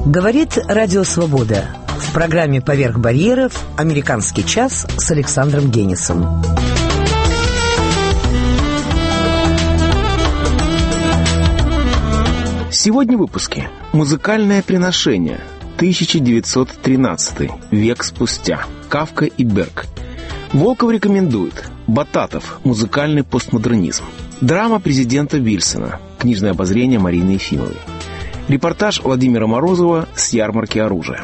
Говорит Радио Свобода. В программе «Поверх барьеров» «Американский час» с Александром Генисом. Сегодня в выпуске «Музыкальное приношение», 1913, век спустя, Кафка и Берг. Волков рекомендует Бататов, музыкальный постмодернизм. Драма президента Вильсона, книжное обозрение Марины Ефимовой. Репортаж Владимира Морозова с ярмарки оружия.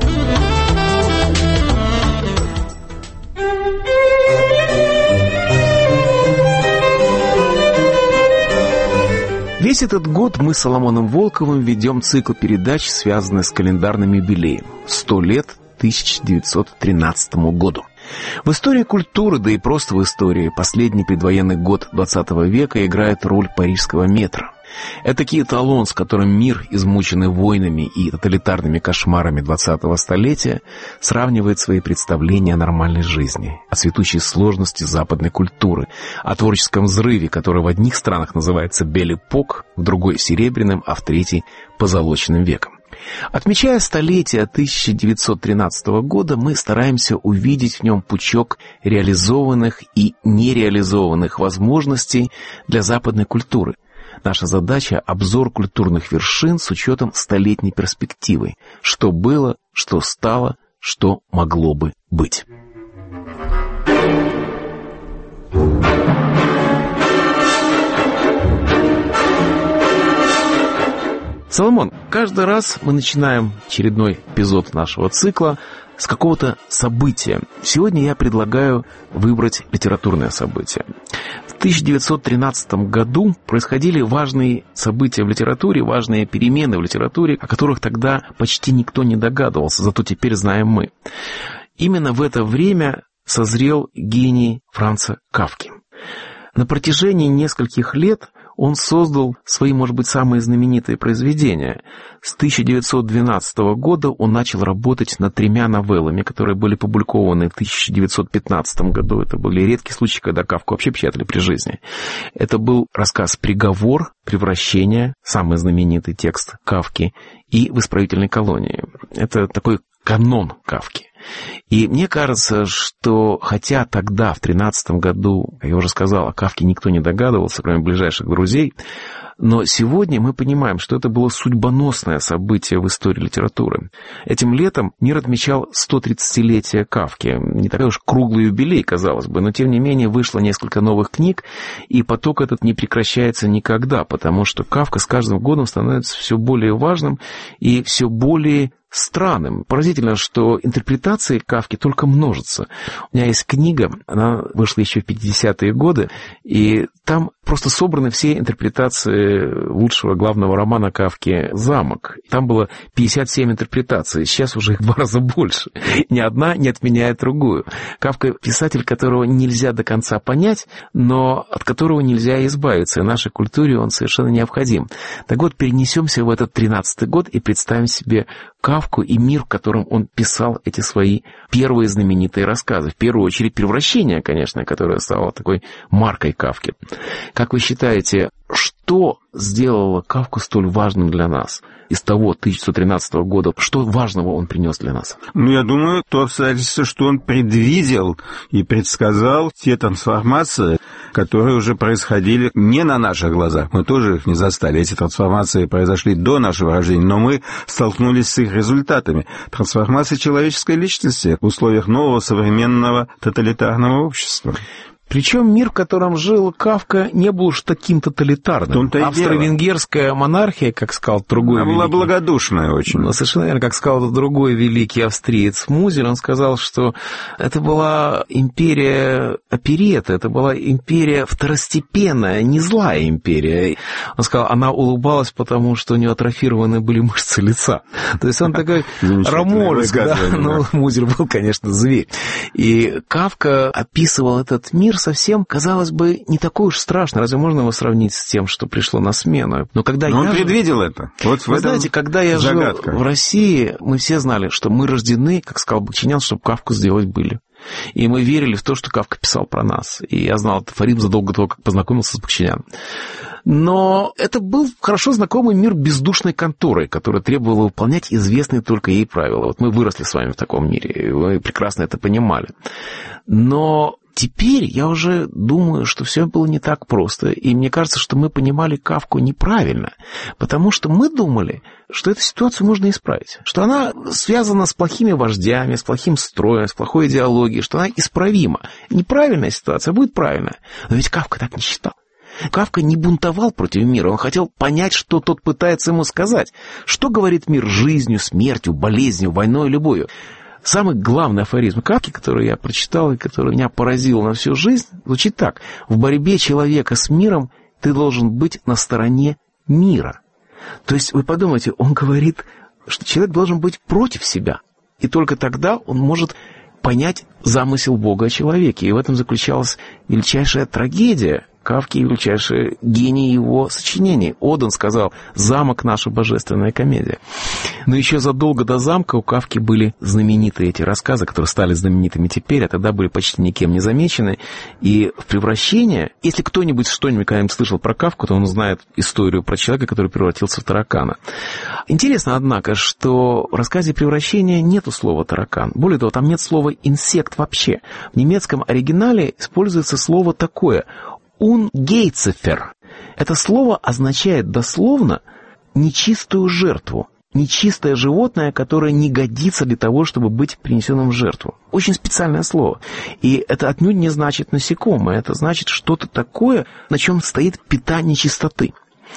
Весь этот год мы с Соломоном Волковым ведем цикл передач, связанный с календарным юбилеем – 100 лет 1913 году. В истории культуры, да и просто в истории, последний предвоенный год XX века играет роль парижского метро. Этакий эталон, с которым мир, измученный войнами и тоталитарными кошмарами 20-го столетия, сравнивает свои представления о нормальной жизни, о цветущей сложности западной культуры, о творческом взрыве, который в одних странах называется «бель-эпок», в другой — «серебряным», а в третьей — «позолоченным веком». Отмечая столетие 1913 года, мы стараемся увидеть в нем пучок реализованных и нереализованных возможностей для западной культуры. Наша задача — обзор культурных вершин с учетом столетней перспективы. Что было, что стало, что могло бы быть. Соломон, каждый раз мы начинаем очередной эпизод нашего цикла с какого-то события. Сегодня я предлагаю выбрать литературное событие. В 1913 году происходили важные события в литературе, важные перемены в литературе, о которых тогда почти никто не догадывался, зато теперь знаем мы. Именно в это время созрел гений Франца Кафки. На протяжении нескольких лет он создал свои, может быть, самые знаменитые произведения. С 1912 года он начал работать над 3 новеллами, которые были опубликованы в 1915 году. Это были редкие случаи, когда Кафку вообще печатали при жизни. Это был рассказ «Приговор», «Превращение», самый знаменитый текст Кафки, и «В исправительной колонии». Это такой канон Кафки. И мне кажется, что хотя тогда, в 1913 году, я уже сказал, о Кафке никто не догадывался, кроме ближайших друзей, но сегодня мы понимаем, что это было судьбоносное событие в истории литературы. Этим летом мир отмечал 130-летие Кафки. Не такой уж круглый юбилей, казалось бы, но тем не менее вышло несколько новых книг, и поток этот не прекращается никогда, потому что Кафка с каждым годом становится все более важным и все более странным. Поразительно, что интерпретации Кафки только множатся. У меня есть книга, она вышла еще в 50-е годы, и там просто собраны все интерпретации лучшего главного романа Кафки «Замок». Там было 57 интерпретаций, сейчас уже их в 2 раза больше. Ни одна не отменяет другую. Кафка — писатель, которого нельзя до конца понять, но от которого нельзя избавиться, и нашей культуре он совершенно необходим. Так вот, перенесемся в этот 13-й год и представим себе Кафку и мир, в котором он писал эти свои первые знаменитые рассказы. В первую очередь «Превращение», конечно, которое стало такой маркой Кафки. Как вы считаете, что сделало Кафку столь важным для нас? Из того 1913 года, что важного он принес для нас? Я думаю, то обстоятельство, что он предвидел и предсказал те трансформации, которые уже происходили не на наших глазах. Мы тоже их не застали. Эти трансформации произошли до нашего рождения, но мы столкнулись с их результатами. Трансформации человеческой личности в условиях нового современного тоталитарного общества. Причем мир, в котором жил Кафка, не был уж таким тоталитарным. Австро-венгерская монархия, как сказал другой великий... Она была благодушная очень. Но совершенно верно, как сказал другой великий австриец Музель, он сказал, что это была империя оперетта, это была империя второстепенная, не злая империя. Он сказал, она улыбалась, потому что у нее атрофированы были мышцы лица. То есть он такой ромолик, да? Ну, Музель был, конечно, зверь. И Кафка описывал этот мир совсем, казалось бы, не такой уж страшный. Разве можно его сравнить с тем, что пришло на смену? Но он предвидел это. Вот вы знаете, когда я жил в России, мы все знали, что мы рождены, как сказал Бахчинян, чтобы Кафку сделать были. И мы верили в то, что Кафка писал про нас. И я знал этот афоризм задолго до того, как познакомился с Бахчиняном. Но это был хорошо знакомый мир бездушной конторы, которая требовала выполнять известные только ей правила. Вот мы выросли с вами в таком мире, и вы прекрасно это понимали. Но теперь я уже думаю, что все было не так просто, и мне кажется, что мы понимали Кафку неправильно, потому что мы думали, что эту ситуацию можно исправить, что она связана с плохими вождями, с плохим строем, с плохой идеологией, что она исправима. Неправильная ситуация будет правильная. Но ведь Кафка так не считал. Кафка не бунтовал против мира, он хотел понять, что тот пытается ему сказать. Что говорит мир жизнью, смертью, болезнью, войной, любовью? Самый главный афоризм Кафки, который я прочитал и который меня поразил на всю жизнь, звучит так. В борьбе человека с миром ты должен быть на стороне мира. То есть вы подумайте, он говорит, что человек должен быть против себя. И только тогда он может понять замысел Бога о человеке. И в этом заключалась величайшая трагедия Кафки и величайший гений его сочинений. Оден сказал: «Замок — наша божественная комедия». Но еще задолго до замка у Кафки были знаменитые эти рассказы, которые стали знаменитыми теперь, а тогда были почти никем не замечены. И в «Превращение», если кто-нибудь что-нибудь когда-нибудь слышал про Кафку, то он знает историю про человека, который превратился в таракана. Интересно, однако, что в рассказе «Превращение» нету слова «таракан». Более того, там нет слова «инсект» вообще. В немецком оригинале используется слово такое — «унгейцефер». Это слово означает дословно «нечистую жертву», нечистое животное, которое не годится для того, чтобы быть принесенным в жертву. Очень специальное слово. И это отнюдь не значит насекомое, это значит что-то такое, на чем стоит питание чистоты.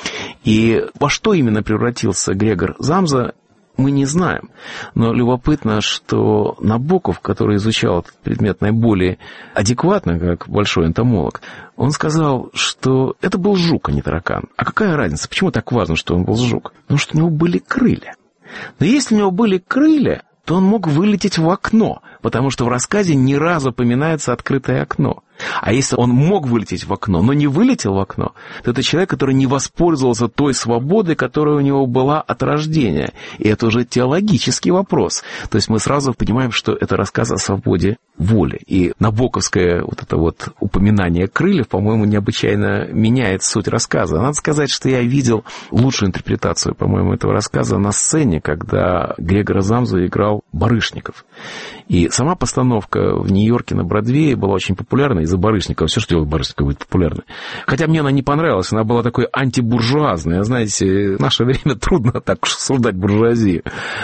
И во что именно превратился Грегор Замза, мы не знаем. Но любопытно, что Набоков, который изучал этот предмет наиболее адекватно, как большой энтомолог, он сказал, что это был жук, а не таракан. А какая разница? Почему так важно, что он был жук? Потому что у него были крылья. Но если у него были крылья, то он мог вылететь в окно, потому что в рассказе ни разу упоминается открытое окно. А если он мог вылететь в окно, но не вылетел в окно, то это человек, который не воспользовался той свободой, которая у него была от рождения. И это уже теологический вопрос. То есть мы сразу понимаем, что это рассказ о свободе воли. И набоковское вот это вот упоминание крыльев, по-моему, необычайно меняет суть рассказа. Надо сказать, что я видел лучшую интерпретацию, по-моему, этого рассказа на сцене, когда Грегора Замзу играл Барышников. И сама постановка в Нью-Йорке на Бродвее была очень популярна из-за Барышникова. Все, что делает Барышников, будет популярно. Хотя мне она не понравилась, она была такой антибуржуазной. Знаете, в наше время трудно так уж осуждать буржуазию.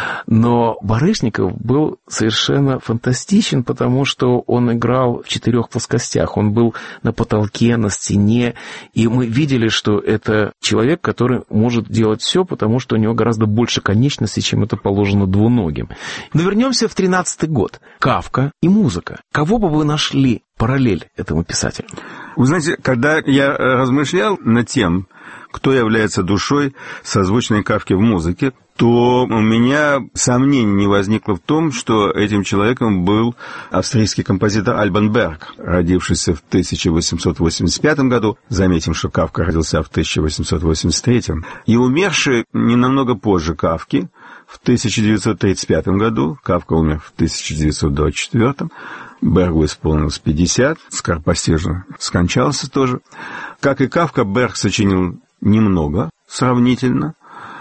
Но Барышников был совершенно фантастичен, потому что он играл в 4 плоскостях. Он был на потолке, на стене, и мы видели, что это человек, который может делать все, потому что у него гораздо больше конечностей, чем это положено двуногим. Но вернемся в 13-й год. Кафка и музыка. Кого бы вы нашли параллель этому писателю? Вы знаете, когда я размышлял над тем, кто является душой созвучной Кафки в музыке, то у меня сомнений не возникло в том, что этим человеком был австрийский композитор Альбан Берг, родившийся в 1885 году. Заметим, что Кафка родился в 1883, и умерший не намного позже Кафки, в 1935 году. Кафка умер в 1924. Бергу исполнилось 50, скоропостижно скончался тоже. Как и Кафка, Берг сочинил немного сравнительно,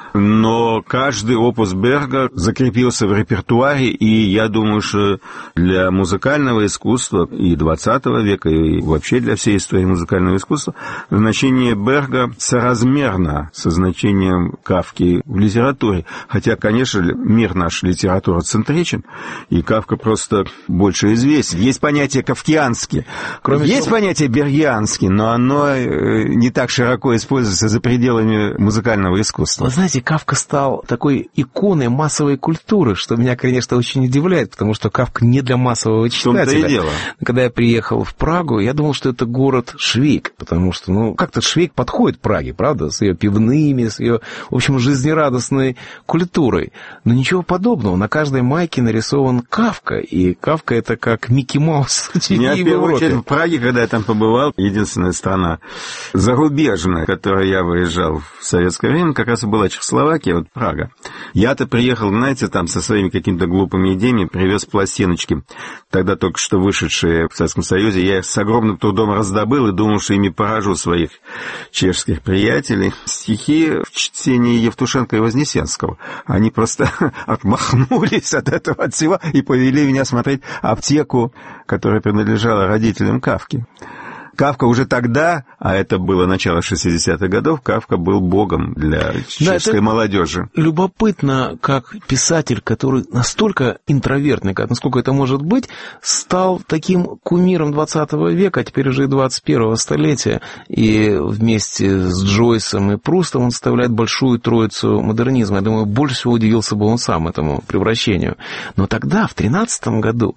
но каждый опус Берга закрепился в репертуаре, и я думаю, что для музыкального искусства и XX века, и вообще для всей истории музыкального искусства, значение Берга соразмерно со значением Кафки в литературе. Хотя, конечно, мир наш литературоцентричен, и Кафка просто больше известен. Есть понятие кафкианский, есть понятие бергианский, но оно не так широко используется за пределами музыкального искусства. Вы знаете, Кафка стал такой иконой массовой культуры, что меня, конечно, очень удивляет, потому что Кафка не для массового читателя. В том-то и дело. Когда я приехал в Прагу, я думал, что это город Швейк, потому что, как-то Швейк подходит Праге, правда, с ее пивными, с ее, в общем, жизнерадостной культурой. Но ничего подобного. На каждой майке нарисован Кафка, и Кафка — это как Микки Маус в первую очередь в Праге, когда я там побывал, единственная страна зарубежная, в которой я выезжал в советское время, как раз и была Чехословакия. Чехословакия, вот Прага. Я-то приехал, знаете, там со своими какими-то глупыми идеями, привез пластиночки, тогда только что вышедшие в Советском Союзе. Я их с огромным трудом раздобыл и думал, что ими поражу своих чешских приятелей. Стихи в чтении Евтушенко и Вознесенского. Они просто отмахнулись от этого, от всего, и повели меня смотреть «Аптеку», которая принадлежала родителям Кафки. Кафка уже тогда, а это было начало 60-х годов, Кафка был богом для чешской молодежи. Любопытно, как писатель, который настолько интровертный, насколько это может быть, стал таким кумиром 20 века, а теперь уже и 21-го столетия. И вместе с Джойсом и Прустом он составляет большую троицу модернизма. Я думаю, больше всего удивился бы он сам этому превращению. Но тогда, в 13 году,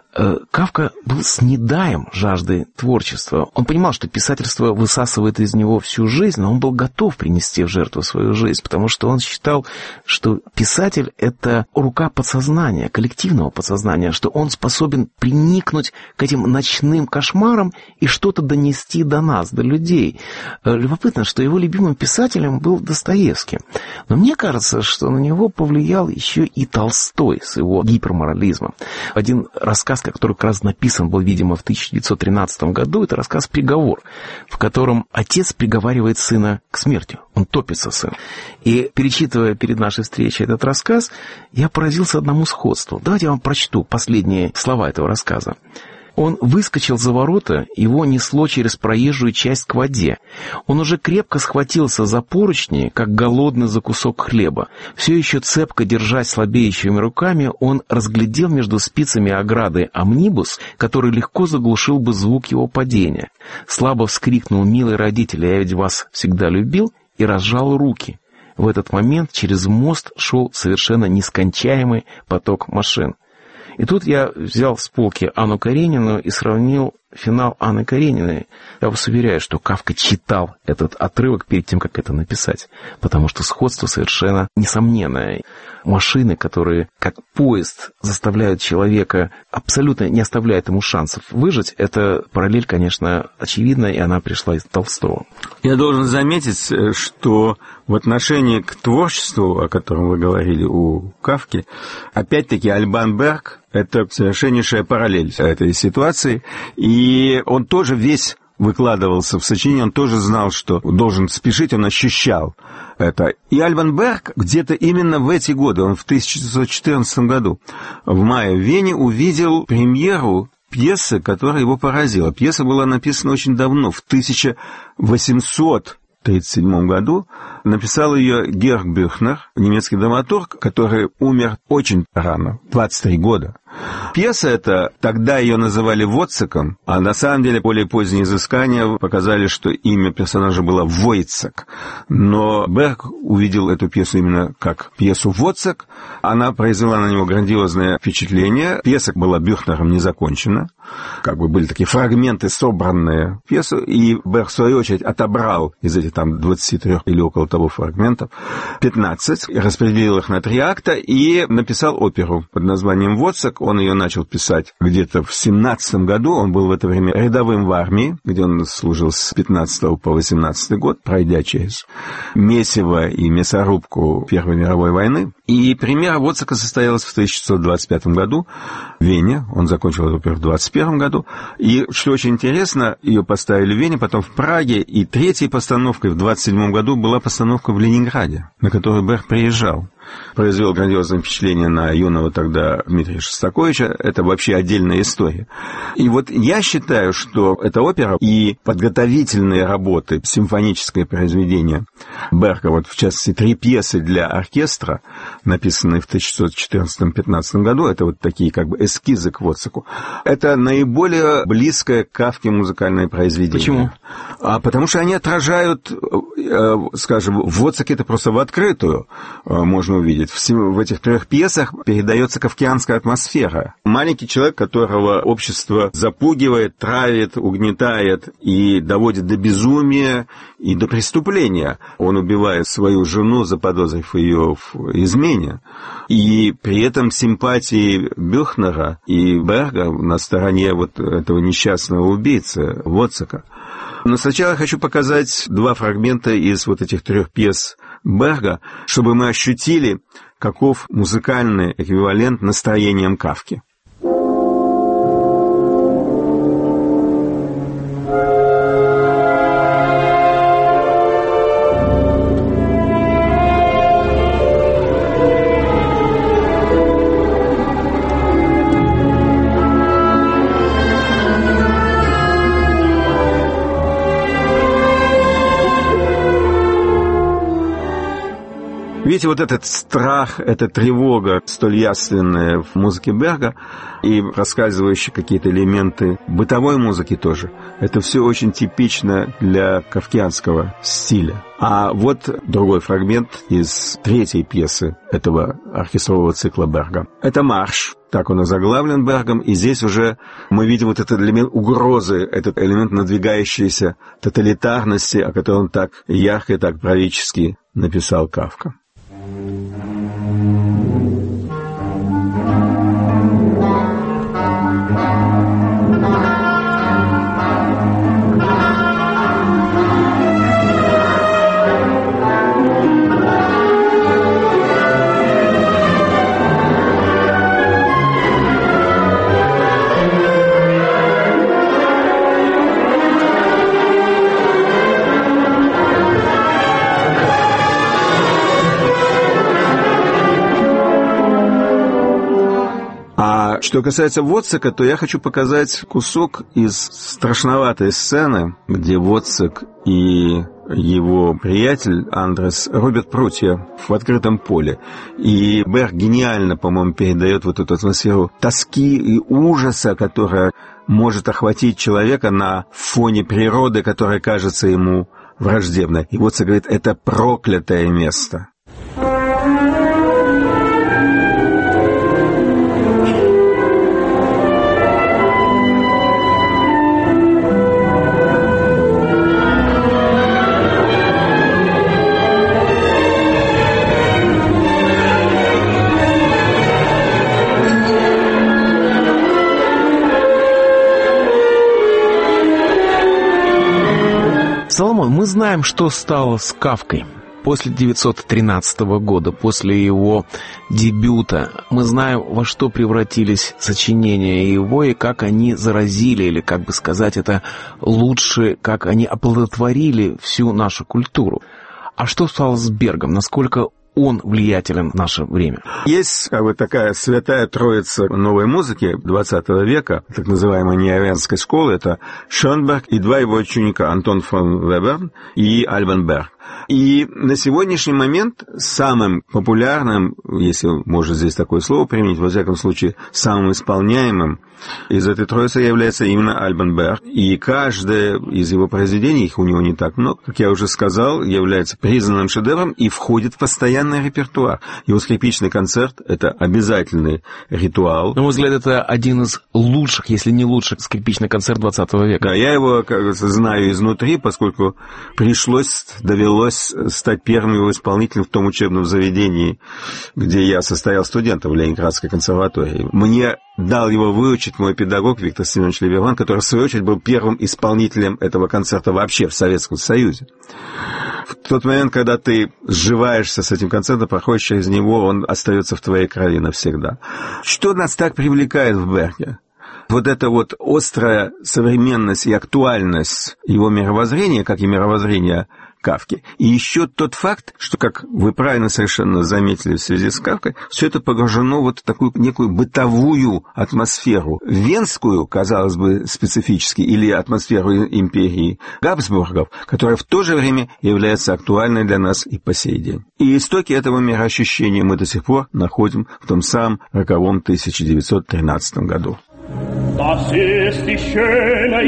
Кафка был снедаем жаждой творчества. Он понимал, что писательство высасывает из него всю жизнь, но он был готов принести в жертву свою жизнь, потому что он считал, что писатель — это рука подсознания, коллективного подсознания, что он способен приникнуть к этим ночным кошмарам и что-то донести до нас, до людей. Любопытно, что его любимым писателем был Достоевский. Но мне кажется, что на него повлиял еще и Толстой с его гиперморализмом. Один рассказ, который как раз написан был, видимо, в 1913 году, это рассказ «Приговор», в котором отец приговаривает сына к смерти. Он топится, сын. И, перечитывая перед нашей встречей этот рассказ, я поразился одному сходству. Давайте я вам прочту последние слова этого рассказа. Он выскочил за ворота, его несло через проезжую часть к воде. Он уже крепко схватился за поручни, как голодный за кусок хлеба. Все еще цепко держась слабеющими руками, он разглядел между спицами ограды амнибус, который легко заглушил бы звук его падения. Слабо вскрикнул: «Милый родитель, я ведь вас всегда любил», и разжал руки. В этот момент через мост шел совершенно нескончаемый поток машин. И тут я взял с полки Анну Каренину и сравнил финал Анны Карениной. Я вас уверяю, что Кафка читал этот отрывок перед тем, как это написать, потому что сходство совершенно несомненное. Машины, которые, как поезд, заставляют человека, абсолютно не оставляют ему шансов выжить, это параллель, конечно, очевидная, и она пришла из Толстого. Я должен заметить, что в отношении к творчеству, о котором вы говорили у Кафки, опять-таки Альбан Берг — это совершеннейшая параллель этой ситуации, и он тоже весь выкладывался в сочинение, он тоже знал, что должен спешить, он ощущал это. И Альбан Берг где-то именно в эти годы, он в 1914 году, в мае в Вене увидел премьеру пьесы, которая его поразила. Пьеса была написана очень давно, в 1837 году. Написал ее Георг Бюхнер, немецкий драматург, который умер очень рано, 23 года. Пьеса эта, тогда ее называли Воцаком, а на самом деле более поздние изыскания показали, что имя персонажа было Войцек. Но Берг увидел эту пьесу именно как пьесу Воцак. Она произвела на него грандиозное впечатление. Пьеса была Бюхнером не закончена. Как бы были такие фрагменты, собранные в пьесу, и Берг, в свою очередь, отобрал из этих там 23 или около того фрагментов 15, распределил их на 3 акта и написал оперу под названием «Воцак». Он ее начал писать где-то в 17 году. Он был в это время рядовым в армии, где он служил с 15 по 18 год, пройдя через месиво и мясорубку Первой мировой войны. И премьера Воцака состоялась в 1925 году в Вене. Он закончил эту оперу в 1921 году. И, что очень интересно, ее поставили в Вене, потом в Праге. И третьей постановкой в 1927 году была постановка в Ленинграде, на которую Берг приезжал. Произвел грандиозное впечатление на юного тогда Дмитрия Шостаковича. Это вообще отдельная история. И вот я считаю, что эта опера и подготовительные работы, симфоническое произведение Берга, вот в частности 3 пьесы для оркестра, написанные в 1914-15 году, это вот такие как бы эскизы к Воцаку, это наиболее близкое к Кафке музыкальное произведение. Почему? Потому что они отражают, скажем, в Воцаке это просто в открытую можно увидеть. В этих 3 пьесах передается кафкианская атмосфера. Маленький человек, которого общество запугивает, травит, угнетает и доводит до безумия и до преступления. Он убивает свою жену, заподозрив ее в измене. И при этом симпатии Бюхнера и Берга на стороне вот этого несчастного убийцы Воцака. Но сначала я хочу показать 2 фрагмента из вот этих 3 пьес Берга, чтобы мы ощутили, каков музыкальный эквивалент настроениям Кафки. Видите, вот этот страх, эта тревога, столь явственная в музыке Берга, и проскальзывающие какие-то элементы бытовой музыки тоже, это все очень типично для кафкианского стиля. А вот другой фрагмент из третьей пьесы этого оркестрового цикла Берга. Это марш, так он озаглавлен Бергом, и здесь уже мы видим вот этот элемент угрозы, этот элемент надвигающейся тоталитарности, о котором так ярко и так пророчески написал Кафка. Что касается Воцика, то я хочу показать кусок из страшноватой сцены, где Воцик и его приятель Андрес рубят прутья в открытом поле. И Берг гениально, по-моему, передает вот эту атмосферу тоски и ужаса, которая может охватить человека на фоне природы, которая кажется ему враждебной. И Воцик говорит, это проклятое место. Соломон, мы знаем, что стало с Кафкой. После 1913 года, после его дебюта, мы знаем, во что превратились сочинения его и как они заразили, или, как бы сказать это лучше, как они оплодотворили всю нашу культуру. А что стало с Бергом? Насколько он влиятелен в наше время? Есть такая святая троица новой музыки 20 века, так называемой неовенской школы. Это Шонберг и два его ученика, Антон фон Веберн и Альбан Берг. И на сегодняшний момент самым популярным, если можно здесь такое слово применить, во всяком случае, самым исполняемым из этой троицы является именно Альбан Берг. И каждое из его произведений, их у него не так много, как я уже сказал, является признанным шедевром и входит в постоянный репертуар. Его скрипичный концерт — это обязательный ритуал. На мой взгляд, это один из лучших, если не лучших, скрипичный концерт 20 века. Да, я его, кажется, знаю изнутри, поскольку довелось стать первым его исполнителем в том учебном заведении, где я состоял студентом в Ленинградской консерватории. Мне дал его выучить мой педагог Виктор Семенович Либерман, который, в свою очередь, был первым исполнителем этого концерта вообще в Советском Союзе. В тот момент, когда ты сживаешься с этим концертом, проходишь через него, он остается в твоей крови навсегда. Что нас так привлекает в Берге? Вот эта вот острая современность и актуальность его мировоззрения, как и мировоззрения Кафки. И еще тот факт, что, как вы правильно совершенно заметили в связи с Кафкой, все это погружено вот в такую некую бытовую атмосферу. Венскую, казалось бы, специфически, или атмосферу империи Габсбургов, которая в то же время является актуальной для нас и по сей день. И истоки этого мироощущения мы до сих пор находим в том самом роковом 1913 году. Das ist die schöne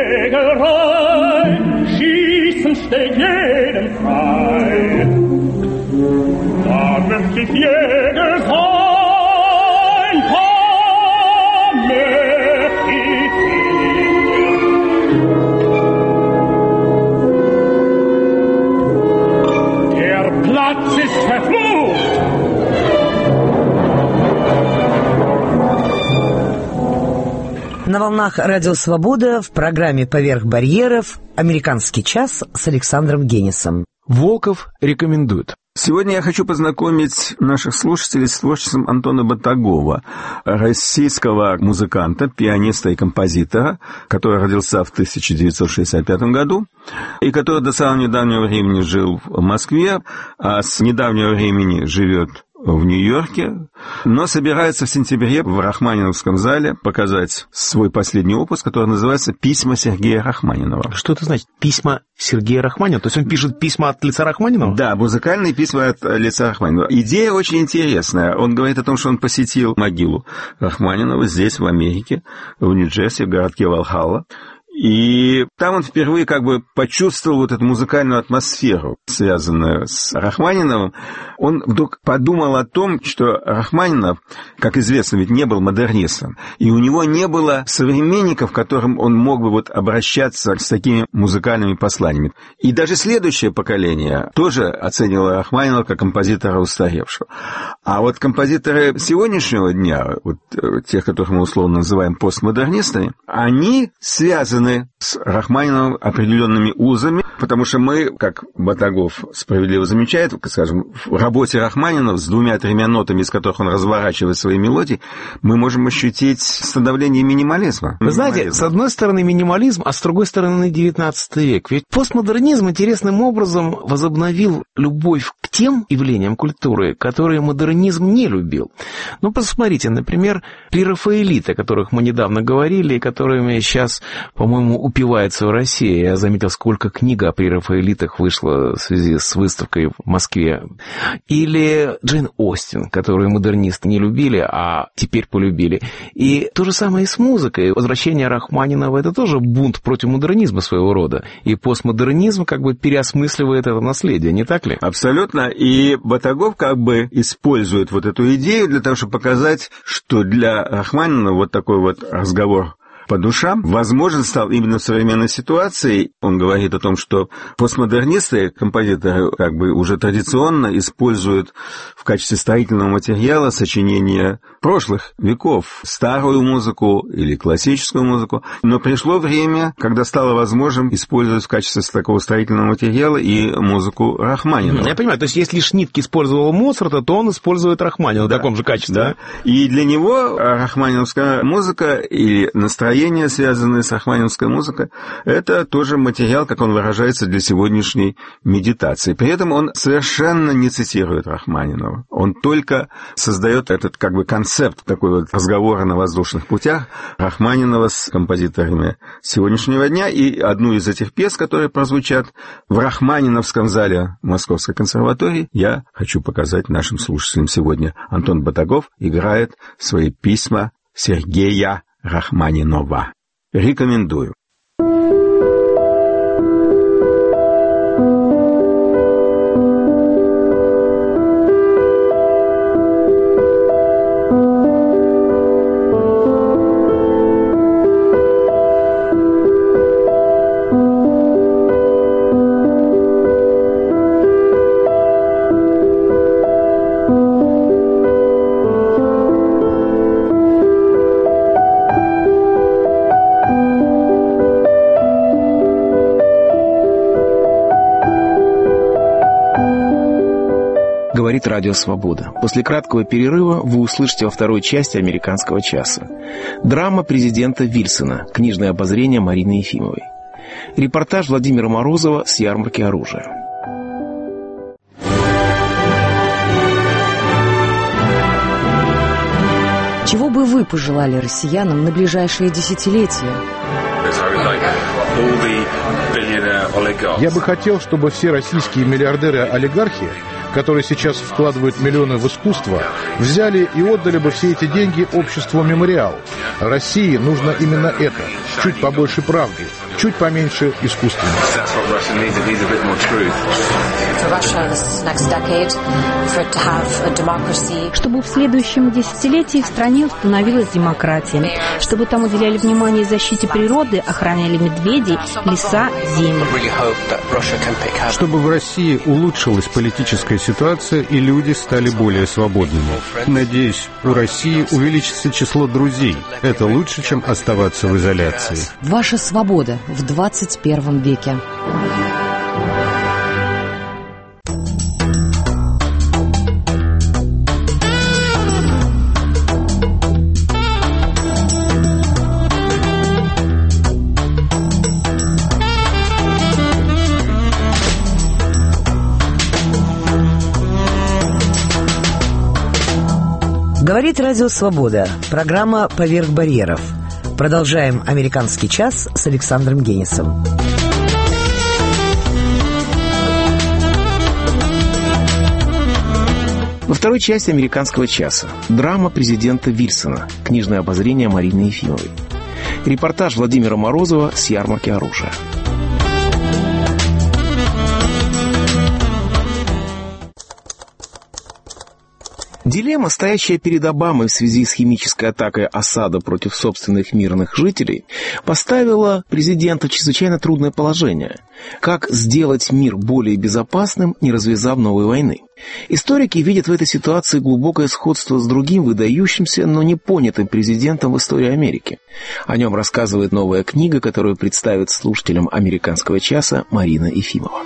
Jägerei, schießen steht jedem frei. Da möcht ich Jäger sein, da möcht ich sein. Der Platz ist verflucht. На волнах Радио Свобода в программе «Поверх барьеров» «Американский час» с Александром Генисом. Волков рекомендует. Сегодня я хочу познакомить наших слушателей с творчеством Антона Батагова, российского музыканта, пианиста и композитора, который родился в 1965 году и который до самого недавнего времени жил в Москве, а с недавнего времени живет в Нью-Йорке, но собирается в сентябре в Рахманиновском зале показать свой последний опус, который называется «Письма Сергея Рахманинова». Что это значит? Письма Сергея Рахманинова? То есть он пишет письма от лица Рахманинова? Да, музыкальные письма от лица Рахманинова. Идея очень интересная. Он говорит о том, что он посетил могилу Рахманинова здесь, в Америке, в Нью-Джерси, в городке Валхалла. И там он впервые как бы почувствовал вот эту музыкальную атмосферу, связанную с Рахманиновым. Он вдруг подумал о том, что Рахманинов, как известно, ведь не был модернистом, и у него не было современников, к которым он мог бы вот обращаться с такими музыкальными посланиями. И даже следующее поколение тоже оценивало Рахманинова как композитора устаревшего. А вот композиторы сегодняшнего дня, вот тех, которых мы условно называем постмодернистами, они связаны с Рахманиновым определенными узами, потому что мы, как Батагов справедливо замечает, скажем, в работе Рахманинова с 2-3 нотами, из которых он разворачивает свои мелодии, мы можем ощутить становление минимализма. Вы знаете, с одной стороны минимализм, а с другой стороны 19 век. Ведь постмодернизм интересным образом возобновил любовь к тем явлениям культуры, которые модернизм не любил. Ну, посмотрите, например, прерафаэлиты, о которых мы недавно говорили, и которыми сейчас, по-моему, упивается в России. Я заметил, сколько книг о прерафаэлитах вышло в связи с выставкой в Москве. Или Джейн Остин, которую модернисты не любили, а теперь полюбили. И то же самое и с музыкой. Возвращение Рахманинова — это тоже бунт против модернизма своего рода. И постмодернизм как бы переосмысливает это наследие, не так ли? Абсолютно. И Батагов как бы использует вот эту идею для того, чтобы показать, что для Рахманинова вот такой вот разговор по душам возможен стал именно в современной ситуации. Он говорит о том, что постмодернисты, композиторы, как бы уже традиционно используют в качестве строительного материала сочинения прошлых веков, старую музыку или классическую музыку. Но пришло время, когда стало возможным использовать в качестве такого строительного материала и музыку Рахманинова. Я понимаю, то есть если Шнитке использовал Моцарта, то он использует Рахманинова в таком же качестве. Да. И для него рахманиновская музыка и настроение, связанные с рахманиновской музыкой, это тоже материал, как он выражается, для сегодняшней медитации. При этом он совершенно не цитирует Рахманинова. Он только создает этот как бы концепт такой вот разговора на воздушных путях Рахманинова с композиторами сегодняшнего дня. И одну из этих пьес, которые прозвучат в Рахманиновском зале Московской консерватории, я хочу показать нашим слушателям сегодня. Антон Батагов играет свои письма Сергея Рахманинова. Рекомендую. Говорит Радио Свобода. После краткого перерыва вы услышите во второй части «Американского часа». Драма президента Вильсона. Книжное обозрение Марины Ефимовой. Репортаж Владимира Морозова с ярмарки оружия. Чего бы вы пожелали россиянам на ближайшие десятилетия? Я бы хотел, чтобы все российские миллиардеры-олигархи, которые сейчас вкладывают миллионы в искусство, взяли и отдали бы все эти деньги обществу «Мемориал». России нужно именно это. Чуть побольше правды, чуть поменьше искусственности. Чтобы в следующем десятилетии в стране установилась демократия, чтобы там уделяли внимание защите природы, охраняли медведей, леса, земли. Чтобы в России улучшилась политическая ситуация и люди стали более свободными. Надеюсь, у России увеличится число друзей. Это лучше, чем оставаться в изоляции. Ваша свобода в 21 веке. Говорит Радио Свобода. Программа «Поверх барьеров». Продолжаем «Американский час» с Александром Генисом. Во второй части «Американского часа» драма президента Вильсона, книжное обозрение Марины Ефимовой. Репортаж Владимира Морозова с ярмарки оружия. Дилемма, стоящая перед Обамой в связи с химической атакой Асада против собственных мирных жителей, поставила президента в чрезвычайно трудное положение. Как сделать мир более безопасным, не развязав новой войны? Историки видят в этой ситуации глубокое сходство с другим выдающимся, но не понятым президентом в истории Америки. О нем рассказывает новая книга, которую представит слушателям «Американского часа» Марина Ефимова.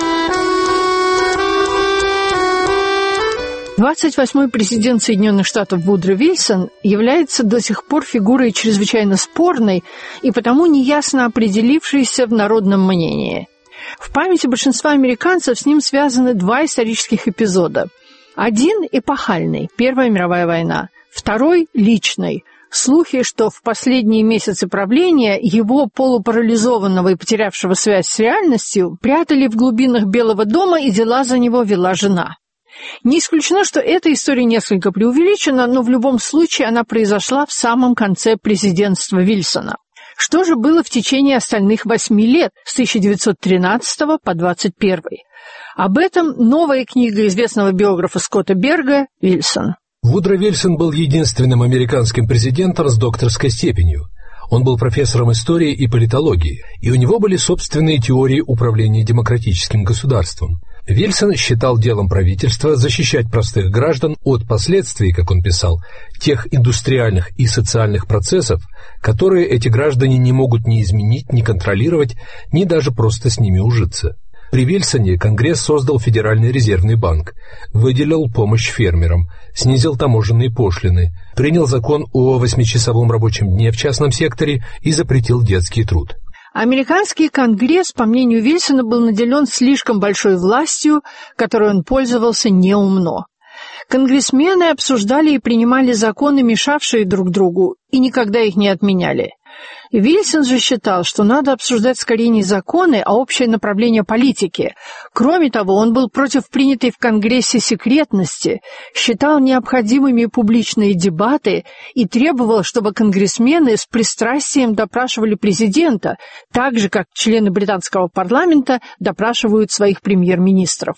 28-й президент Соединенных Штатов Вудро Вильсон является до сих пор фигурой чрезвычайно спорной и потому неясно определившейся в народном мнении. В памяти большинства американцев с ним связаны два исторических эпизода. Один – эпохальный, Первая мировая война. Второй – личный. Слухи, что в последние месяцы правления его, полупарализованного и потерявшего связь с реальностью, прятали в глубинах Белого дома, и дела за него вела жена. Не исключено, что эта история несколько преувеличена, но в любом случае она произошла в самом конце президентства Вильсона. Что же было в течение остальных 8 лет, с 1913 по 21? Об этом новая книга известного биографа Скотта Берга «Вильсон». Вудро Вильсон был единственным американским президентом с докторской степенью. Он был профессором истории и политологии, и у него были собственные теории управления демократическим государством. Вильсон считал делом правительства защищать простых граждан от последствий, как он писал, тех индустриальных и социальных процессов, которые эти граждане не могут ни изменить, ни контролировать, ни даже просто с ними ужиться. При Вильсоне Конгресс создал Федеральный резервный банк, выделил помощь фермерам, снизил таможенные пошлины, принял закон о 8-часовом рабочем дне в частном секторе и запретил детский труд. Американский Конгресс, по мнению Вильсона, был наделен слишком большой властью, которой он пользовался неумно. Конгрессмены обсуждали и принимали законы, мешавшие друг другу, и никогда их не отменяли. Вильсон же считал, что надо обсуждать скорее не законы, а общее направление политики. Кроме того, он был против принятой в Конгрессе секретности, считал необходимыми публичные дебаты и требовал, чтобы конгрессмены с пристрастием допрашивали президента, так же, как члены британского парламента допрашивают своих премьер-министров.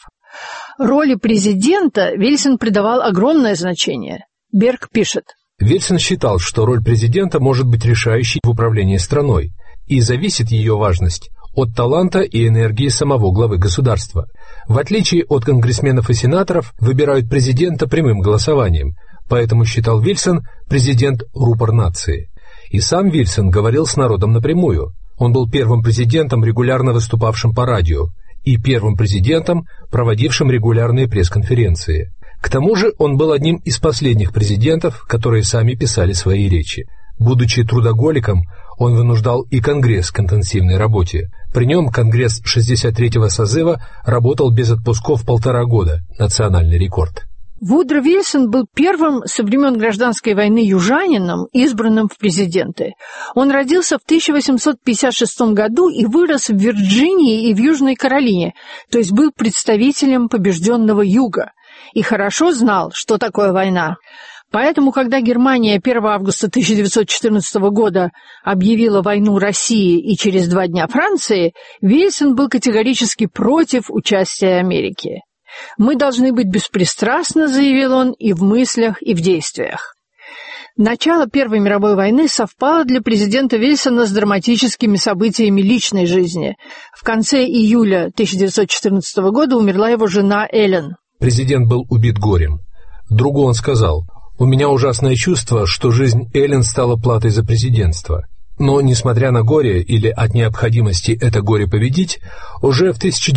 Роли президента Вильсон придавал огромное значение. Берг пишет: Вильсон считал, что роль президента может быть решающей в управлении страной, и зависит ее важность от таланта и энергии самого главы государства. В отличие от конгрессменов и сенаторов, выбирают президента прямым голосованием, поэтому, считал Вильсон, президент – рупор нации. И сам Вильсон говорил с народом напрямую. Он был первым президентом, регулярно выступавшим по радио, и первым президентом, проводившим регулярные пресс-конференции. К тому же он был одним из последних президентов, которые сами писали свои речи. Будучи трудоголиком, он вынуждал и Конгресс к интенсивной работе. При нем Конгресс 63-го созыва работал без отпусков 1,5 года, национальный рекорд. Вудро Вильсон был первым со времен гражданской войны южанином, избранным в президенты. Он родился в 1856 году и вырос в Вирджинии и в Южной Каролине, то есть был представителем побежденного Юга, и хорошо знал, что такое война. Поэтому, когда Германия 1 августа 1914 года объявила войну России и через 2 дня Франции, Вильсон был категорически против участия Америки. «Мы должны быть беспристрастны», — заявил он, — «и в мыслях, и в действиях». Начало Первой мировой войны совпало для президента Вильсона с драматическими событиями личной жизни. В конце июля 1914 года умерла его жена Эллен. Президент был убит горем. Другу он сказал: «У меня ужасное чувство, что жизнь Эллен стала платой за президентство». Но, несмотря на горе или от необходимости это горе победить, уже в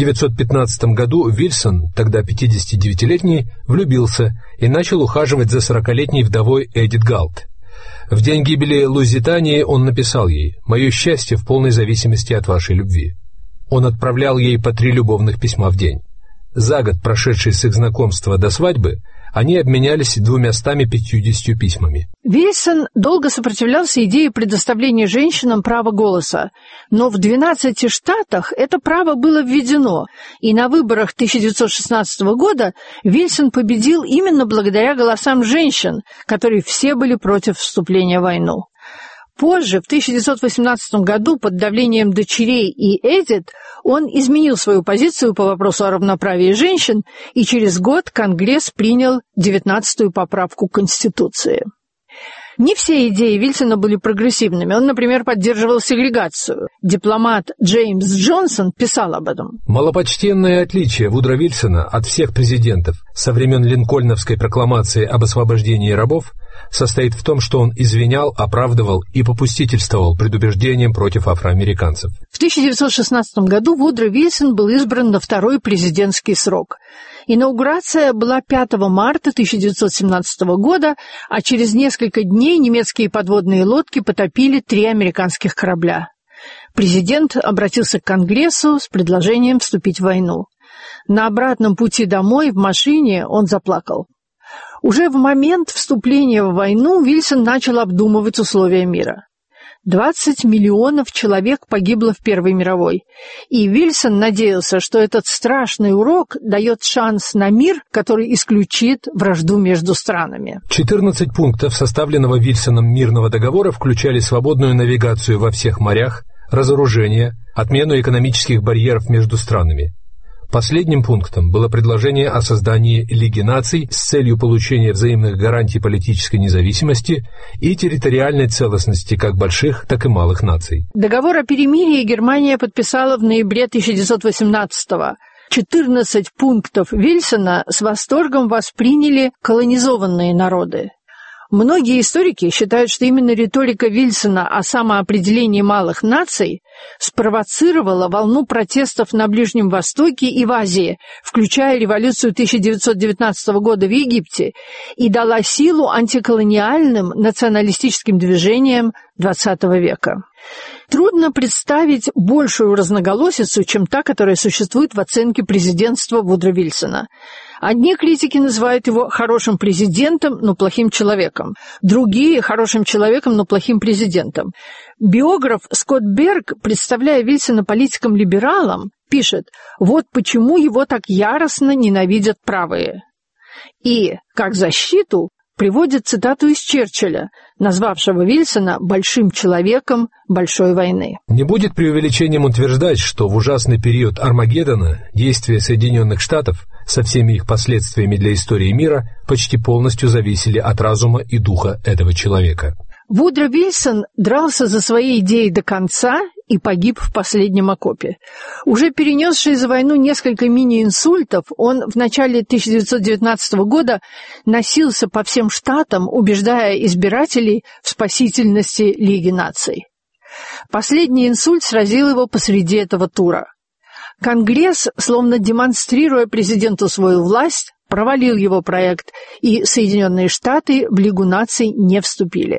1915 году Вильсон, тогда 59-летний, влюбился и начал ухаживать за 40-летней вдовой Эдит Галт. В день гибели Лузитании он написал ей: «Мое счастье в полной зависимости от вашей любви». Он отправлял ей по 3 любовных письма в день. За год, прошедший с их знакомства до свадьбы, Они обменялись 250 письмами. Вильсон долго сопротивлялся идее предоставления женщинам права голоса, но в 12 штатах это право было введено, и на выборах 1916 года Вильсон победил именно благодаря голосам женщин, которые все были против вступления в войну. Позже, в 1918 году, под давлением дочерей и Эдит, он изменил свою позицию по вопросу о равноправии женщин, и через год Конгресс принял 19-ю поправку Конституции. Не все идеи Вильсона были прогрессивными. Он, например, поддерживал сегрегацию. Дипломат Джеймс Джонсон писал об этом. Малопочтенное отличие Вудро Вильсона от всех президентов со времен Линкольновской прокламации об освобождении рабов состоит в том, что он извинял, оправдывал и попустительствовал предубеждениям против афроамериканцев. В 1916 году Вудро Вильсон был избран на второй президентский срок. Инаугурация была 5 марта 1917 года, а через несколько дней немецкие подводные лодки потопили 3 американских корабля. Президент обратился к Конгрессу с предложением вступить в войну. На обратном пути домой в машине он заплакал. Уже в момент вступления в войну Вильсон начал обдумывать условия мира. 20 миллионов человек погибло в Первой мировой, и Вильсон надеялся, что этот страшный урок дает шанс на мир, который исключит вражду между странами. 14 пунктов составленного Вильсоном мирного договора включали свободную навигацию во всех морях, разоружение, отмену экономических барьеров между странами. Последним пунктом было предложение о создании Лиги наций с целью получения взаимных гарантий политической независимости и территориальной целостности как больших, так и малых наций. Договор о перемирии Германия подписала в ноябре 1918-го. 14 пунктов Вильсона с восторгом восприняли колонизованные народы. Многие историки считают, что именно риторика Вильсона о самоопределении малых наций спровоцировала волну протестов на Ближнем Востоке и в Азии, включая революцию 1919 года в Египте, и дала силу антиколониальным националистическим движениям XX века. Трудно представить большую разноголосицу, чем та, которая существует в оценке президентства Вудро Вильсона. Одни критики называют его хорошим президентом, но плохим человеком. Другие – хорошим человеком, но плохим президентом. Биограф Скотт Берг, представляя Вильсона политиком-либералом, пишет: «Вот почему его так яростно ненавидят правые». И, как защиту, приводит цитату из Черчилля, назвавшего Вильсона большим человеком большой войны. Не будет преувеличением утверждать, что в ужасный период Армагеддона действия Соединенных Штатов со всеми их последствиями для истории мира почти полностью зависели от разума и духа этого человека. Вудро Вильсон дрался за свои идеи до конца и погиб в последнем окопе. Уже перенесший за войну несколько мини-инсультов, он в начале 1919 года носился по всем штатам, убеждая избирателей в спасительности Лиги наций. Последний инсульт сразил его посреди этого тура. Конгресс, словно демонстрируя президенту свою власть, провалил его проект, и Соединенные Штаты в Лигу наций не вступили.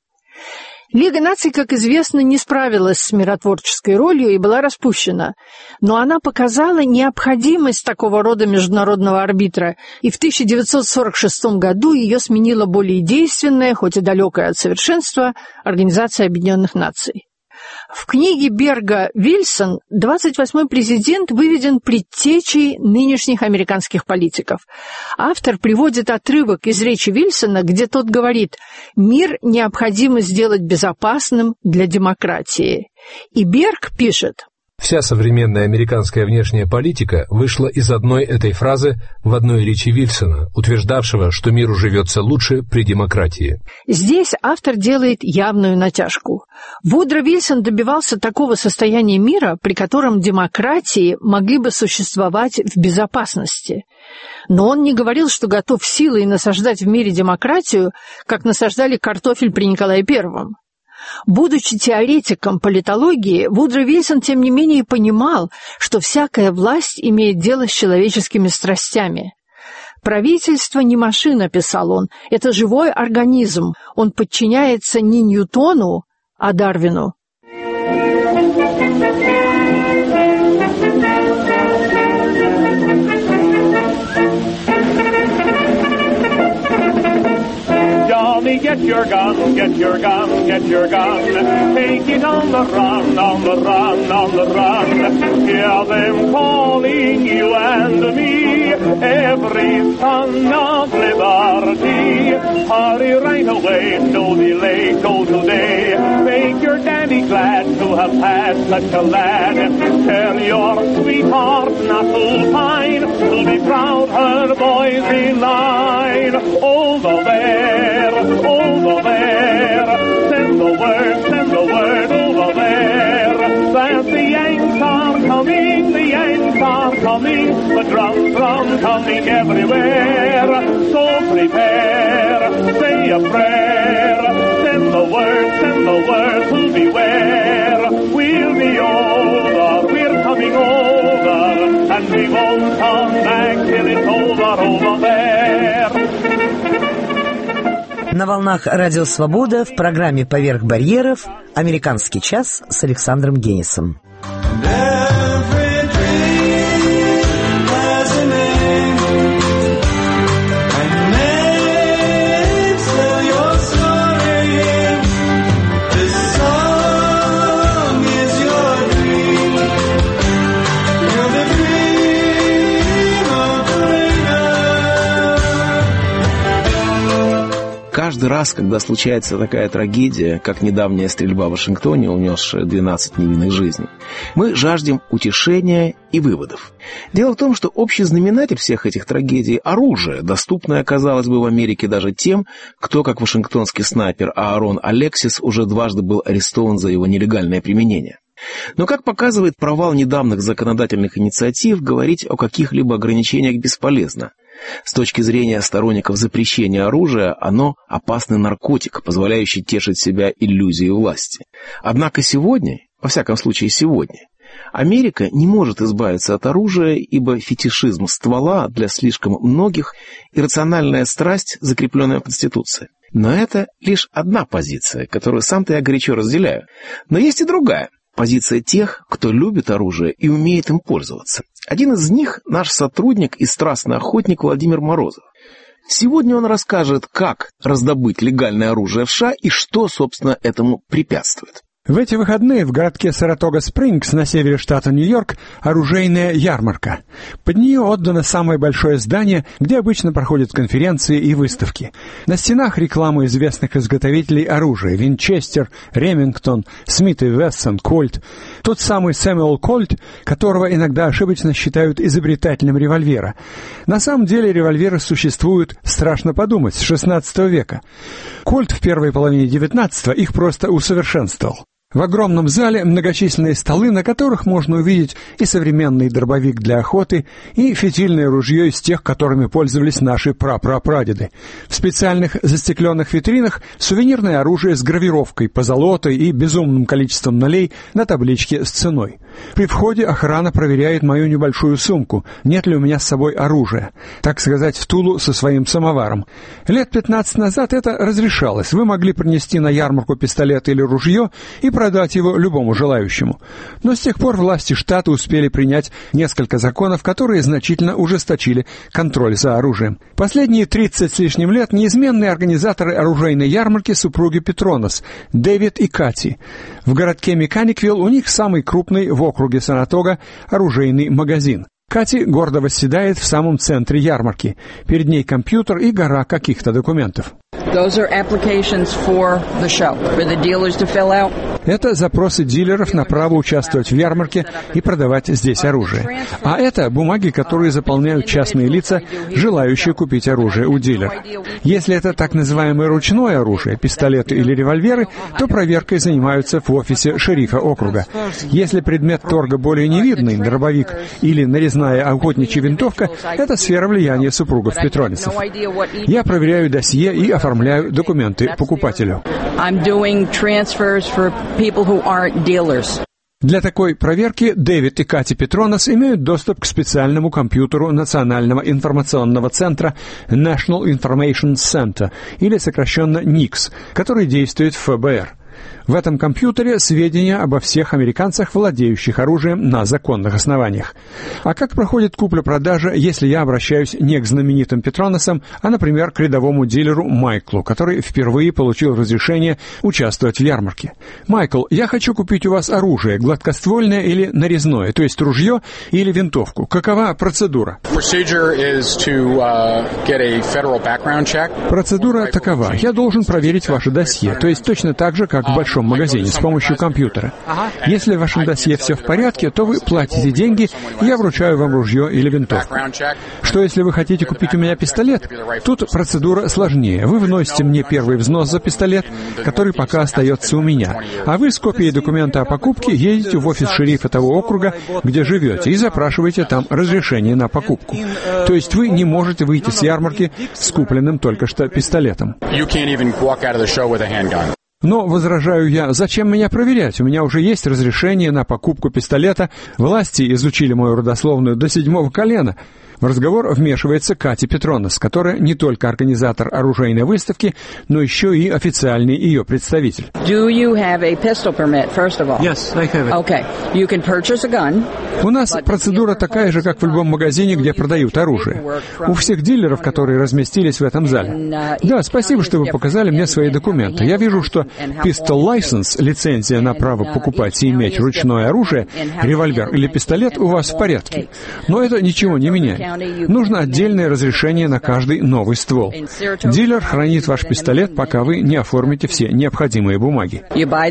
Лига наций, как известно, не справилась с миротворческой ролью и была распущена, но она показала необходимость такого рода международного арбитра, и в 1946 году ее сменила более действенная, хоть и далекая от совершенства, Организация Объединенных Наций. В книге Берга «Вильсон» 28-й президент выведен предтечей нынешних американских политиков. Автор приводит отрывок из речи Вильсона, где тот говорит: «Мир необходимо сделать безопасным для демократии». И Берг пишет: Вся современная американская внешняя политика вышла из одной этой фразы в одной речи Вильсона, утверждавшего, что миру живется лучше при демократии. Здесь автор делает явную натяжку. Вудро Вильсон добивался такого состояния мира, при котором демократии могли бы существовать в безопасности. Но он не говорил, что готов силой насаждать в мире демократию, как насаждали картофель при Николае Первом. Будучи теоретиком политологии, Вудро Вильсон, тем не менее, понимал, что всякая власть имеет дело с человеческими страстями. «Правительство не машина», — писал он, — «это живой организм, он подчиняется не Ньютону, а Дарвину». get your gun, get your gun, get your gun. Take it on the run, on the run, on the run. Hear them calling you and me, every son of liberty. Hurry right away, no delay, go today. Make your daddy glad to have had such a lad. Tell your sweetheart not to pine, to be proud her boys in line. Over there, send the word over there, that the Yanks are coming, the Yanks are coming, the drums coming everywhere. So prepare, say a prayer, send the word to beware. We'll be over, we're coming over, and we won't come back till it's over there. На волнах Радио Свобода в программе «Поверх барьеров» «Американский час» с Александром Генисом. Каждый раз, когда случается такая трагедия, как недавняя стрельба в Вашингтоне, унесшая 12 невинных жизней, мы жаждем утешения и выводов. Дело в том, что общий знаменатель всех этих трагедий – оружие, доступное, казалось бы, в Америке даже тем, кто, как вашингтонский снайпер Аарон Алексис, уже дважды был арестован за его нелегальное применение. Но, как показывает провал недавних законодательных инициатив, говорить о каких-либо ограничениях бесполезно. С точки зрения сторонников запрещения оружия, оно опасный наркотик, позволяющий тешить себя иллюзией власти. Однако сегодня, во всяком случае сегодня, Америка не может избавиться от оружия, ибо фетишизм ствола для слишком многих – иррациональная страсть, закрепленная в Конституции. Но это лишь одна позиция, которую сам-то я горячо разделяю. Но есть и другая. Позиция тех, кто любит оружие и умеет им пользоваться. Один из них – наш сотрудник и страстный охотник Владимир Морозов. Сегодня он расскажет, как раздобыть легальное оружие в США и что, собственно, этому препятствует. В эти выходные в городке Саратога-Спрингс на севере штата Нью-Йорк оружейная ярмарка. Под нее отдано самое большое здание, где обычно проходят конференции и выставки. На стенах реклама известных изготовителей оружия: Винчестер, Ремингтон, Смит и Вессон, Кольт. Тот самый Сэмюэл Кольт, которого иногда ошибочно считают изобретателем револьвера. На самом деле револьверы существуют, страшно подумать, с XVI века. Кольт в первой половине XIX их просто усовершенствовал. В огромном зале многочисленные столы, на которых можно увидеть и современный дробовик для охоты, и фитильное ружье из тех, которыми пользовались наши прапрапрадеды. В специальных застекленных витринах сувенирное оружие с гравировкой, позолотой и безумным количеством нолей на табличке с ценой. При входе охрана проверяет мою небольшую сумку, нет ли у меня с собой оружия, так сказать, в Тулу со своим самоваром. Лет 15 назад это разрешалось. Вы могли принести на ярмарку пистолет или ружье и продать его любому желающему. Но с тех пор власти штата успели принять несколько законов, которые значительно ужесточили контроль за оружием. Последние 30 с лишним лет неизменные организаторы оружейной ярмарки супруги Петронос, Дэвид и Кати. В городке Меканиквилл у них самый крупный в округе Саратога оружейный магазин. Кати гордо восседает в самом центре ярмарки. Перед ней компьютер и гора каких-то документов. Это запросы дилеров на право участвовать в ярмарке и продавать здесь оружие. А это бумаги, которые заполняют частные лица, желающие купить оружие у дилера. Если это так называемое ручное оружие, пистолеты или револьверы, то проверкой занимаются в офисе шерифа округа. Если предмет торга более невидный, дробовик или нарезная охотничья винтовка, это сфера влияния супругов Петронисов. Я проверяю досье и оформляю документы покупателю. Для такой проверки Дэвид и Кати Петронос имеют доступ к специальному компьютеру Национального информационного центра National Information Center, или сокращенно НИКС, который действует в ФБР. В этом компьютере сведения обо всех американцах, владеющих оружием на законных основаниях. А как проходит купля-продажа, если я обращаюсь не к знаменитым Петроносам, а, например, к рядовому дилеру Майклу, который впервые получил разрешение участвовать в ярмарке? Майкл, я хочу купить у вас оружие, гладкоствольное или нарезное, то есть ружье или винтовку. Какова процедура? Процедура такова. Я должен проверить ваше досье, то есть точно так же, как в большом магазине, с помощью компьютера. Если в вашем досье все в порядке, то вы платите деньги, и я вручаю вам ружье или винтовку. Что если вы хотите купить у меня пистолет? Тут процедура сложнее. Вы вносите мне первый взнос за пистолет, который пока остается у меня, а вы с копией документа о покупке едете в офис шерифа того округа, где живете, и запрашиваете там разрешение на покупку. То есть вы не можете выйти с ярмарки с купленным только что пистолетом. Но, возражаю я, зачем меня проверять? У меня уже есть разрешение на покупку пистолета. Власти изучили мою родословную до 7-го колена. В разговор вмешивается Кати Петронос, которая не только организатор оружейной выставки, но еще и официальный ее представитель. У нас процедура такая же, как в любом магазине, где продают оружие. У всех дилеров, которые разместились в этом зале. Да, спасибо, что вы показали мне свои документы. Я вижу, что Pistol License, лицензия на право покупать и иметь ручное оружие, револьвер или пистолет у вас в порядке. Но это ничего не меняет. Нужно отдельное разрешение на каждый новый ствол. Дилер хранит ваш пистолет, пока вы не оформите все необходимые бумаги.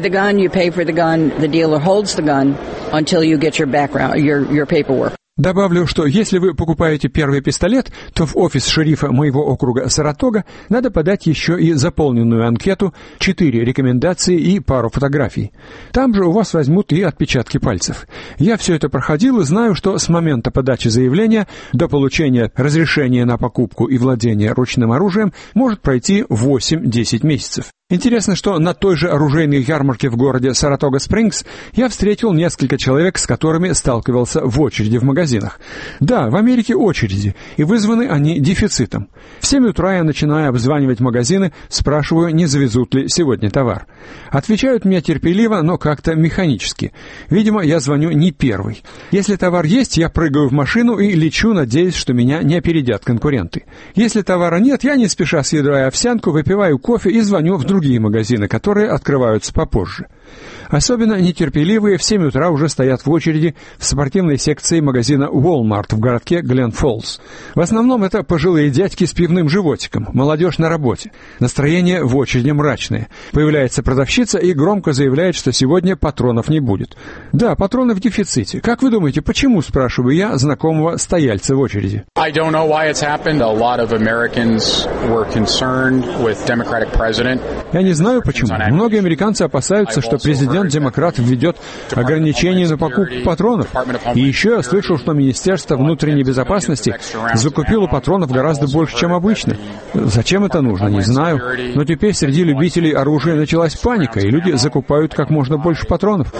Добавлю, что если вы покупаете первый пистолет, то в офис шерифа моего округа Саратога надо подать еще и заполненную анкету, 4 рекомендации и пару фотографий. Там же у вас возьмут и отпечатки пальцев. Я все это проходил и знаю, что с момента подачи заявления до получения разрешения на покупку и владение ручным оружием может пройти 8-10 месяцев. Интересно, что на той же оружейной ярмарке в городе Саратога-Спрингс я встретил несколько человек, с которыми сталкивался в очереди в магазинах. Да, в Америке очереди, и вызваны они дефицитом. В 7 утра я начинаю обзванивать магазины, спрашиваю, не завезут ли сегодня товар. Отвечают мне терпеливо, но как-то механически. Видимо, я звоню не первый. Если товар есть, я прыгаю в машину и лечу, надеясь, что меня не опередят конкуренты. Если товара нет, я не спеша съедаю овсянку, выпиваю кофе и звоню в другие магазины, которые открываются попозже. Особенно нетерпеливые в 7 утра уже стоят в очереди в спортивной секции магазина Walmart в городке Глен-Фоллс. В основном это пожилые дядьки с пивным животиком, молодежь на работе. Настроение в очереди мрачное. Появляется продавщица и громко заявляет, что сегодня патронов не будет. Да, патроны в дефиците. Как вы думаете, почему, спрашиваю я знакомого стояльца в очереди? Я не знаю почему. Многие американцы опасаются, что президент-демократ введет ограничения на покупку патронов. И еще я слышал, что Министерство внутренней безопасности закупило патронов гораздо больше, чем обычно. Зачем это нужно, не знаю. Но теперь среди любителей оружия началась паника, и люди закупают как можно больше патронов.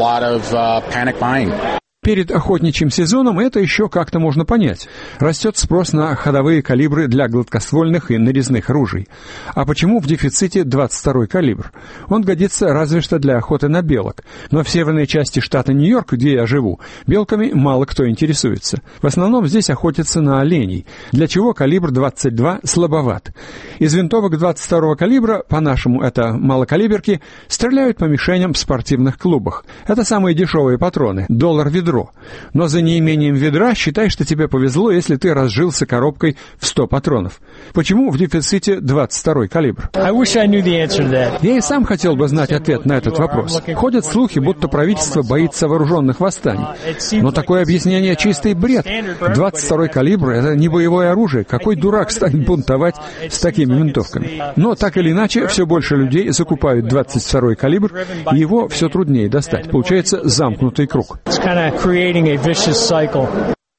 Перед охотничьим сезоном это еще как-то можно понять. Растет спрос на ходовые калибры для гладкоствольных и нарезных ружей. А почему в дефиците 22-й калибр? Он годится разве что для охоты на белок. Но в северной части штата Нью-Йорк, где я живу, белками мало кто интересуется. В основном здесь охотятся на оленей, для чего калибр 22 слабоват. Из винтовок 22-го калибра, по-нашему это малокалиберки, стреляют по мишеням в спортивных клубах. Это самые дешевые патроны, $1 ведро. Но за неимением ведра считай, что тебе повезло, если ты разжился коробкой в 100 патронов. Почему в дефиците 22-й калибр? Я и сам хотел бы знать ответ на этот вопрос. Ходят слухи, будто правительство боится вооруженных восстаний. Но такое объяснение чистый бред. 22-й калибр — это не боевое оружие. Какой дурак станет бунтовать с такими винтовками? Но так или иначе, все больше людей закупают 22-й калибр, и его все труднее достать. Получается замкнутый круг.